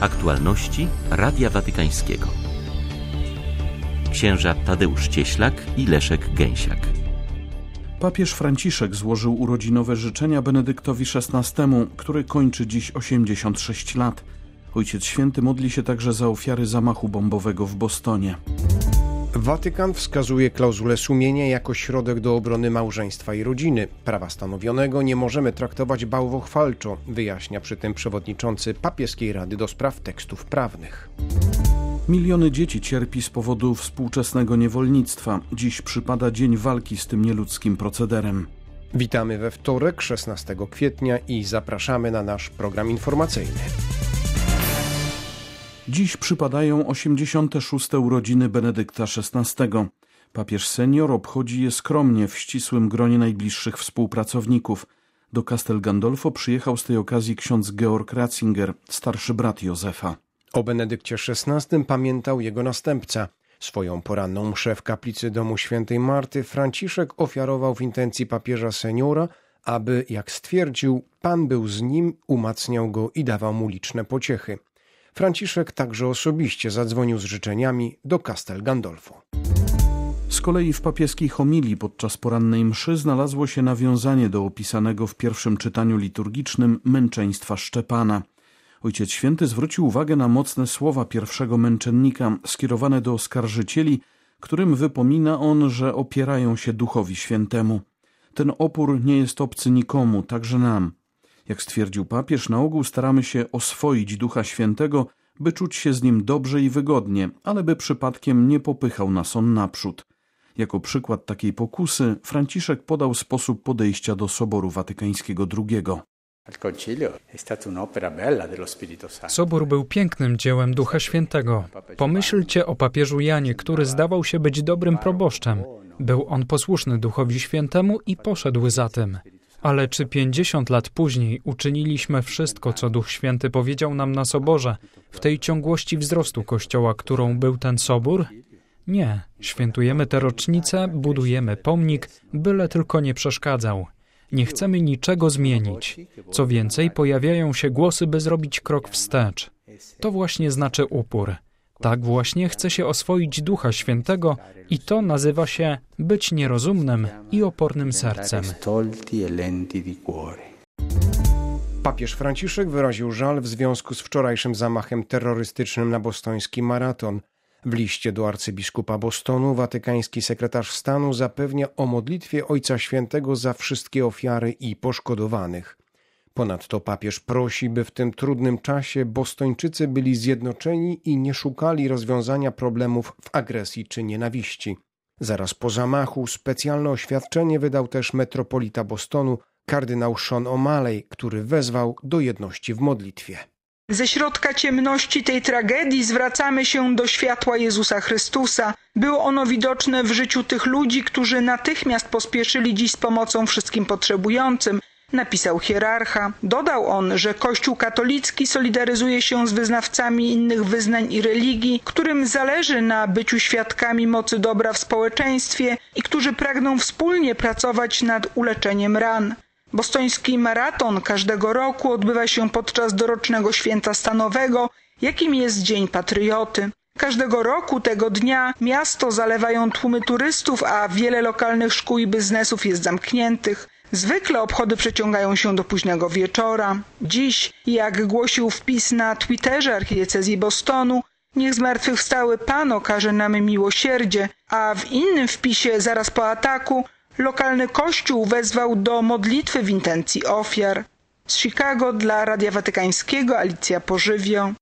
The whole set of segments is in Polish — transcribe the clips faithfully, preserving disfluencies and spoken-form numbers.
Aktualności Radia Watykańskiego. Księża Tadeusz Cieślak i Leszek Gęsiak. Papież Franciszek złożył urodzinowe życzenia Benedyktowi szesnastemu, który kończy dziś osiemdziesiąt sześć lat. Ojciec Święty modli się także za ofiary zamachu bombowego w Bostonie. Watykan wskazuje klauzulę sumienia jako środek do obrony małżeństwa i rodziny. Prawa stanowionego nie możemy traktować bałwochwalczo, wyjaśnia przy tym przewodniczący Papieskiej Rady do Spraw Tekstów Prawnych. Miliony dzieci cierpi z powodu współczesnego niewolnictwa. Dziś przypada dzień walki z tym nieludzkim procederem. Witamy we wtorek, szesnastego kwietnia i zapraszamy na nasz program informacyjny. Dziś przypadają osiemdziesiąte szóste urodziny Benedykta szesnastego. Papież senior obchodzi je skromnie w ścisłym gronie najbliższych współpracowników. Do Castel Gandolfo przyjechał z tej okazji ksiądz Georg Ratzinger, starszy brat Józefa. O Benedykcie szesnastym pamiętał jego następca. Swoją poranną mszę w kaplicy domu świętej Marty Franciszek ofiarował w intencji papieża seniora, aby, jak stwierdził, Pan był z nim, umacniał go i dawał mu liczne pociechy. Franciszek także osobiście zadzwonił z życzeniami do Castel Gandolfo. Z kolei w papieskiej homilii podczas porannej mszy znalazło się nawiązanie do opisanego w pierwszym czytaniu liturgicznym męczeństwa Szczepana. Ojciec Święty zwrócił uwagę na mocne słowa pierwszego męczennika skierowane do oskarżycieli, którym wypomina on, że opierają się Duchowi Świętemu. Ten opór nie jest obcy nikomu, także nam. Jak stwierdził papież, na ogół staramy się oswoić Ducha Świętego, by czuć się z nim dobrze i wygodnie, ale by przypadkiem nie popychał nas on naprzód. Jako przykład takiej pokusy Franciszek podał sposób podejścia do Soboru Watykańskiego drugiego. Sobór był pięknym dziełem Ducha Świętego. Pomyślcie o papieżu Janie, który zdawał się być dobrym proboszczem. Był on posłuszny Duchowi Świętemu i poszedł za tym. Ale czy pięćdziesiąt lat później uczyniliśmy wszystko, co Duch Święty powiedział nam na Soborze, w tej ciągłości wzrostu Kościoła, którą był ten Sobór? Nie. Świętujemy tę rocznicę, budujemy pomnik, byle tylko nie przeszkadzał. Nie chcemy niczego zmienić. Co więcej, pojawiają się głosy, by zrobić krok wstecz. To właśnie znaczy upór. Tak właśnie chce się oswoić Ducha Świętego i to nazywa się być nierozumnym i opornym sercem. Papież Franciszek wyraził żal w związku z wczorajszym zamachem terrorystycznym na bostoński maraton. W liście do arcybiskupa Bostonu watykański sekretarz stanu zapewnia o modlitwie Ojca Świętego za wszystkie ofiary i poszkodowanych. Ponadto papież prosi, by w tym trudnym czasie bostończycy byli zjednoczeni i nie szukali rozwiązania problemów w agresji czy nienawiści. Zaraz po zamachu specjalne oświadczenie wydał też metropolita Bostonu, kardynał Sean O'Malley, który wezwał do jedności w modlitwie. Ze środka ciemności tej tragedii zwracamy się do światła Jezusa Chrystusa. Było ono widoczne w życiu tych ludzi, którzy natychmiast pospieszyli dziś z pomocą wszystkim potrzebującym, napisał hierarcha. Dodał on, że Kościół katolicki solidaryzuje się z wyznawcami innych wyznań i religii, którym zależy na byciu świadkami mocy dobra w społeczeństwie i którzy pragną wspólnie pracować nad uleczeniem ran. Bostoński maraton każdego roku odbywa się podczas dorocznego święta stanowego, jakim jest Dzień Patrioty. Każdego roku tego dnia miasto zalewają tłumy turystów, a wiele lokalnych szkół i biznesów jest zamkniętych. Zwykle obchody przeciągają się do późnego wieczora. Dziś, jak głosił wpis na Twitterze archidiecezji Bostonu, niech zmartwychwstały Pan okaże nam miłosierdzie, a w innym wpisie zaraz po ataku lokalny kościół wezwał do modlitwy w intencji ofiar. Z Chicago dla Radia Watykańskiego Alicja Pożywio.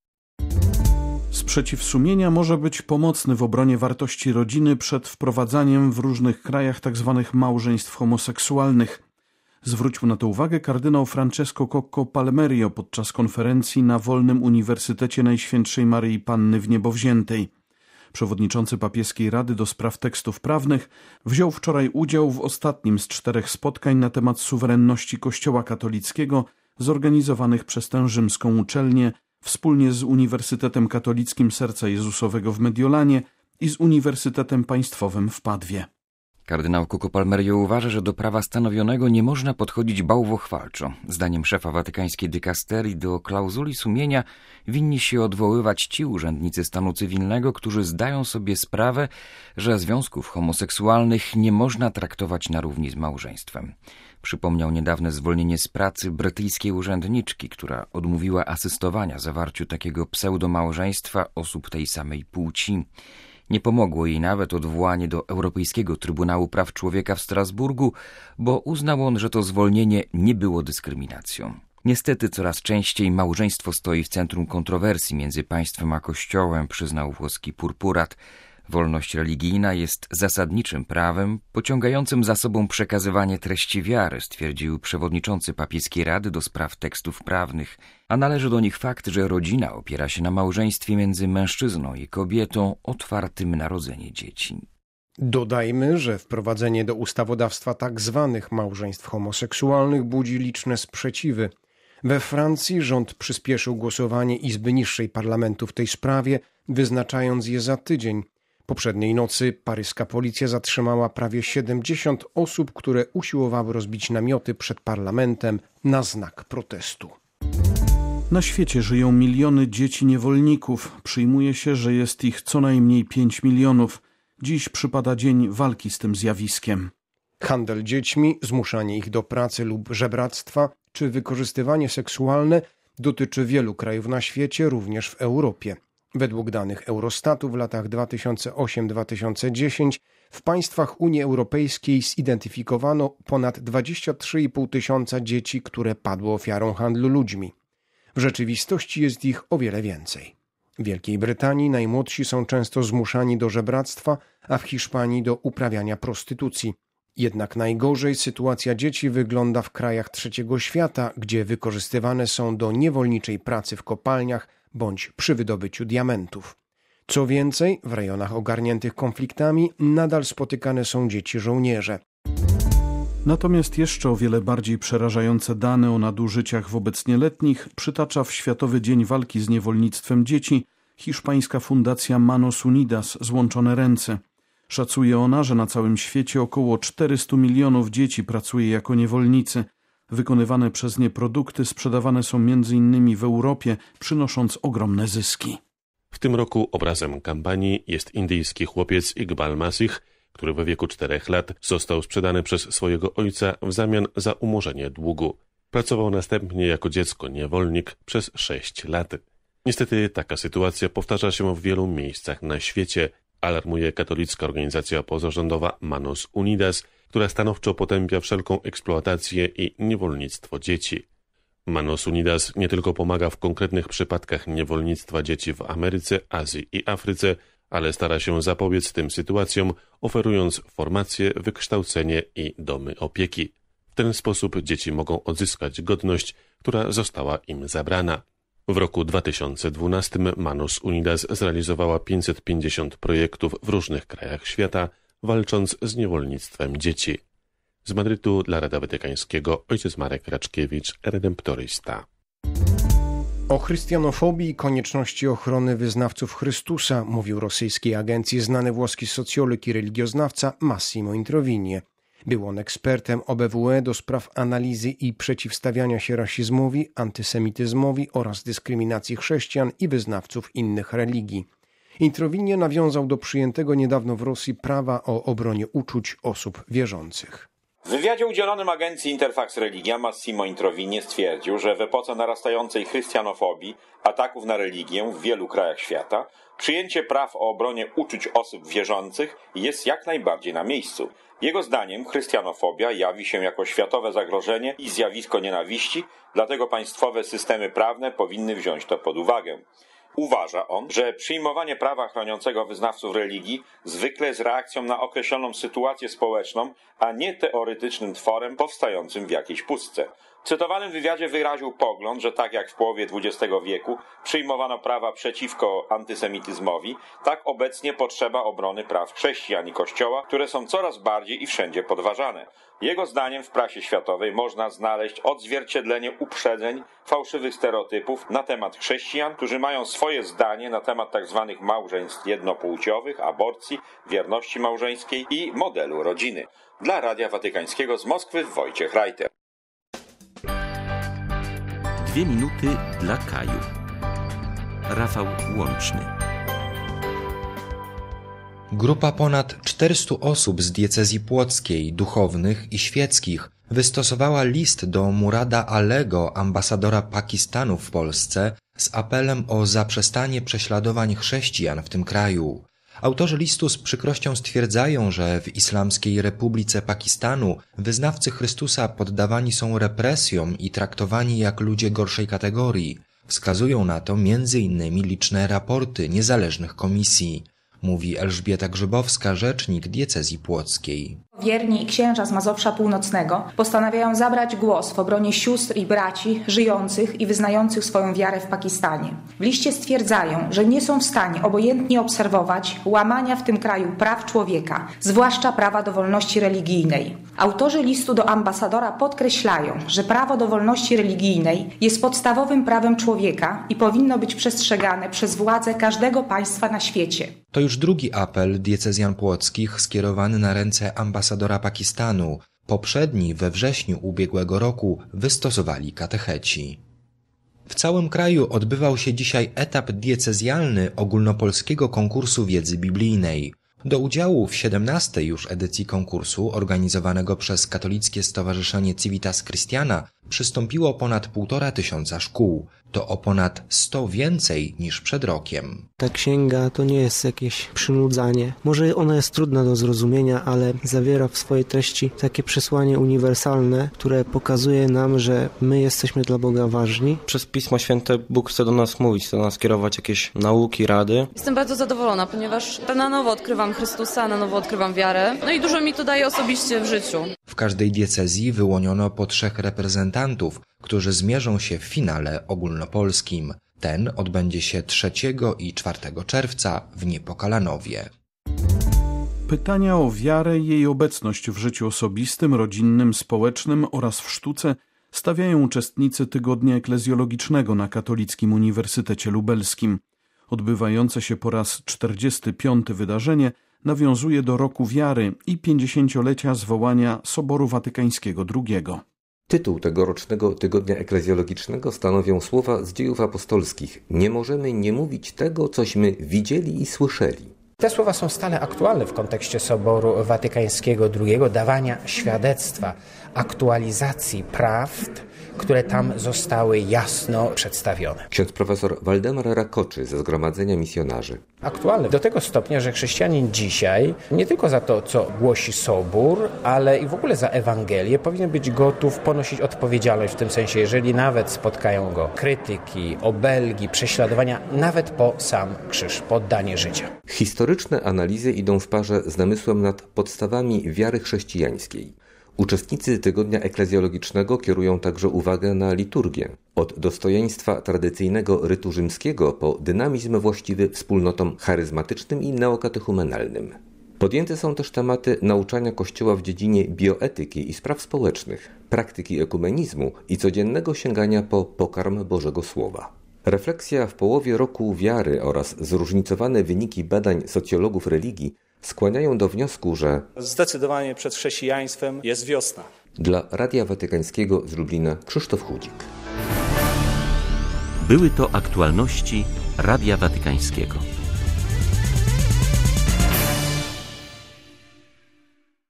Sprzeciw sumienia może być pomocny w obronie wartości rodziny przed wprowadzaniem w różnych krajach tzw. małżeństw homoseksualnych. Zwrócił na to uwagę kardynał Francesco Cocco Palmerio podczas konferencji na Wolnym Uniwersytecie Najświętszej Maryi Panny w Niebowziętej. Przewodniczący Papieskiej Rady do Spraw Tekstów Prawnych wziął wczoraj udział w ostatnim z czterech spotkań na temat suwerenności Kościoła katolickiego zorganizowanych przez tę rzymską uczelnię wspólnie z Uniwersytetem Katolickim Serca Jezusowego w Mediolanie i z Uniwersytetem Państwowym w Padwie. Kardynał Cuco Palmerio uważa, że do prawa stanowionego nie można podchodzić bałwochwalczo. Zdaniem szefa watykańskiej dykasterii do klauzuli sumienia winni się odwoływać ci urzędnicy stanu cywilnego, którzy zdają sobie sprawę, że związków homoseksualnych nie można traktować na równi z małżeństwem. Przypomniał niedawne zwolnienie z pracy brytyjskiej urzędniczki, która odmówiła asystowania zawarciu takiego pseudomałżeństwa osób tej samej płci. Nie pomogło jej nawet odwołanie do Europejskiego Trybunału Praw Człowieka w Strasburgu, bo uznał on, że to zwolnienie nie było dyskryminacją. Niestety coraz częściej małżeństwo stoi w centrum kontrowersji między państwem a Kościołem, przyznał włoski Purpurat. Wolność religijna jest zasadniczym prawem, pociągającym za sobą przekazywanie treści wiary, stwierdził przewodniczący papieskiej Rady do spraw tekstów prawnych, a należy do nich fakt, że rodzina opiera się na małżeństwie między mężczyzną i kobietą otwartym na rodzenie dzieci. Dodajmy, że wprowadzenie do ustawodawstwa tak zwanych małżeństw homoseksualnych budzi liczne sprzeciwy. We Francji rząd przyspieszył głosowanie Izby Niższej Parlamentu w tej sprawie, wyznaczając je za tydzień. Poprzedniej nocy paryska policja zatrzymała prawie siedemdziesiąt osób, które usiłowały rozbić namioty przed parlamentem na znak protestu. Na świecie żyją miliony dzieci niewolników. Przyjmuje się, że jest ich co najmniej pięć milionów. Dziś przypada dzień walki z tym zjawiskiem. Handel dziećmi, zmuszanie ich do pracy lub żebractwa czy wykorzystywanie seksualne dotyczy wielu krajów na świecie, również w Europie. Według danych Eurostatu w latach dwa tysiące ósmym do dwa tysiące dziesiątego w państwach Unii Europejskiej zidentyfikowano ponad dwadzieścia trzy i pół tysiąca dzieci, które padły ofiarą handlu ludźmi. W rzeczywistości jest ich o wiele więcej. W Wielkiej Brytanii najmłodsi są często zmuszani do żebractwa, a w Hiszpanii do uprawiania prostytucji. Jednak najgorzej sytuacja dzieci wygląda w krajach trzeciego świata, gdzie wykorzystywane są do niewolniczej pracy w kopalniach bądź przy wydobyciu diamentów. Co więcej, w rejonach ogarniętych konfliktami nadal spotykane są dzieci żołnierze. Natomiast jeszcze o wiele bardziej przerażające dane o nadużyciach wobec nieletnich przytacza w Światowy Dzień Walki z Niewolnictwem Dzieci hiszpańska fundacja Manos Unidas Złączone Ręce. Szacuje ona, że na całym świecie około czterysta milionów dzieci pracuje jako niewolnicy. Wykonywane przez nie produkty sprzedawane są między innymi w Europie, przynosząc ogromne zyski. W tym roku obrazem kampanii jest indyjski chłopiec Iqbal Masih, który w wieku czterech lat został sprzedany przez swojego ojca w zamian za umorzenie długu. Pracował następnie jako dziecko niewolnik przez sześć lat. Niestety taka sytuacja powtarza się w wielu miejscach na świecie, alarmuje katolicka organizacja pozarządowa Manos Unidas, która stanowczo potępia wszelką eksploatację i niewolnictwo dzieci. Manos Unidas nie tylko pomaga w konkretnych przypadkach niewolnictwa dzieci w Ameryce, Azji i Afryce, ale stara się zapobiec tym sytuacjom, oferując formacje, wykształcenie i domy opieki. W ten sposób dzieci mogą odzyskać godność, która została im zabrana. W roku dwa tysiące dwunastym Manos Unidas zrealizowała pięćset pięćdziesiąt projektów w różnych krajach świata, walcząc z niewolnictwem dzieci. Z Madrytu dla Radia Watykańskiego ojciec Marek Raczkiewicz, redemptorysta. O chrystianofobii i konieczności ochrony wyznawców Chrystusa mówił rosyjskiej agencji znany włoski socjolog i religioznawca Massimo Introvigne. Był on ekspertem O B W E do spraw analizy i przeciwstawiania się rasizmowi, antysemityzmowi oraz dyskryminacji chrześcijan i wyznawców innych religii. Introvigne nawiązał do przyjętego niedawno w Rosji prawa o obronie uczuć osób wierzących. W wywiadzie udzielonym agencji Interfax Religia Massimo Introvigne stwierdził, że w epoce narastającej chrystianofobii, ataków na religię w wielu krajach świata, przyjęcie praw o obronie uczuć osób wierzących jest jak najbardziej na miejscu. Jego zdaniem chrystianofobia jawi się jako światowe zagrożenie i zjawisko nienawiści, dlatego państwowe systemy prawne powinny wziąć to pod uwagę. Uważa on, że przyjmowanie prawa chroniącego wyznawców religii zwykle jest reakcją na określoną sytuację społeczną, a nie teoretycznym tworem powstającym w jakiejś pustce. W cytowanym wywiadzie wyraził pogląd, że tak jak w połowie dwudziestego wieku przyjmowano prawa przeciwko antysemityzmowi, tak obecnie potrzeba obrony praw chrześcijan i Kościoła, które są coraz bardziej i wszędzie podważane. Jego zdaniem w prasie światowej można znaleźć odzwierciedlenie uprzedzeń, fałszywych stereotypów na temat chrześcijan, którzy mają swoje zdanie na temat tzw. małżeństw jednopłciowych, aborcji, wierności małżeńskiej i modelu rodziny. Dla Radia Watykańskiego z Moskwy Wojciech Reiter. Dwie minuty dla Kaju. Rafał Łączny. Grupa ponad czterystu osób z diecezji płockiej, duchownych i świeckich, wystosowała list do Murada Alego, ambasadora Pakistanu w Polsce, z apelem o zaprzestanie prześladowań chrześcijan w tym kraju. Autorzy listu z przykrością stwierdzają, że w Islamskiej Republice Pakistanu wyznawcy Chrystusa poddawani są represjom i traktowani jak ludzie gorszej kategorii. Wskazują na to między innymi liczne raporty niezależnych komisji, mówi Elżbieta Grzybowska, rzecznik diecezji płockiej. Wierni i księża z Mazowsza Północnego postanawiają zabrać głos w obronie sióstr i braci żyjących i wyznających swoją wiarę w Pakistanie. W liście stwierdzają, że nie są w stanie obojętnie obserwować łamania w tym kraju praw człowieka, zwłaszcza prawa do wolności religijnej. Autorzy listu do ambasadora podkreślają, że prawo do wolności religijnej jest podstawowym prawem człowieka i powinno być przestrzegane przez władze każdego państwa na świecie. To już drugi apel diecezjan płockich skierowany na ręce ambasadora Pakistanu. Poprzedni we wrześniu ubiegłego roku wystosowali katecheci. W całym kraju odbywał się dzisiaj etap diecezjalny ogólnopolskiego konkursu wiedzy biblijnej. Do udziału w siedemnastej już edycji konkursu, organizowanego przez Katolickie Stowarzyszenie Civitas Christiana, przystąpiło ponad półtora tysiąca szkół. To o ponad sto więcej niż przed rokiem. Ta księga to nie jest jakieś przynudzanie. Może ona jest trudna do zrozumienia, ale zawiera w swojej treści takie przesłanie uniwersalne, które pokazuje nam, że my jesteśmy dla Boga ważni. Przez Pismo Święte Bóg chce do nas mówić, chce do nas kierować jakieś nauki, rady. Jestem bardzo zadowolona, ponieważ na nowo odkrywam Chrystusa, na nowo odkrywam wiarę. No i dużo mi to daje osobiście w życiu. W każdej diecezji wyłoniono po trzech reprezentantów, którzy zmierzą się w finale ogólnopolskim. Ten odbędzie się trzeciego i czwartego czerwca w Niepokalanowie. Pytania o wiarę i jej obecność w życiu osobistym, rodzinnym, społecznym oraz w sztuce stawiają uczestnicy Tygodnia Eklezjologicznego na Katolickim Uniwersytecie Lubelskim. Odbywające się po raz czterdziesty piąty wydarzenie nawiązuje do Roku Wiary i pięćdziesięciolecia zwołania Soboru Watykańskiego drugiego. Tytuł tegorocznego Tygodnia Eklezjologicznego stanowią słowa z Dziejów Apostolskich. Nie możemy nie mówić tego, cośmy widzieli i słyszeli. Te słowa są stale aktualne w kontekście Soboru Watykańskiego drugiego, dawania świadectwa, aktualizacji prawd, które tam zostały jasno przedstawione. Ksiądz profesor Waldemar Rakoczy ze Zgromadzenia Misjonarzy. Aktualne do tego stopnia, że chrześcijanin dzisiaj nie tylko za to, co głosi Sobór, ale i w ogóle za Ewangelię powinien być gotów ponosić odpowiedzialność w tym sensie, jeżeli nawet spotkają go krytyki, obelgi, prześladowania, nawet po sam krzyż, po oddanie życia. Historyczne analizy idą w parze z namysłem nad podstawami wiary chrześcijańskiej. Uczestnicy Tygodnia Eklezjologicznego kierują także uwagę na liturgię. Od dostojeństwa tradycyjnego rytu rzymskiego po dynamizm właściwy wspólnotom charyzmatycznym i neokatechumenalnym. Podjęte są też tematy nauczania Kościoła w dziedzinie bioetyki i spraw społecznych, praktyki ekumenizmu i codziennego sięgania po pokarm Bożego Słowa. Refleksja w połowie roku wiary oraz zróżnicowane wyniki badań socjologów religii skłaniają do wniosku, że zdecydowanie przed chrześcijaństwem jest wiosna. Dla Radia Watykańskiego z Lublina Krzysztof Chudzik. Były to aktualności Radia Watykańskiego.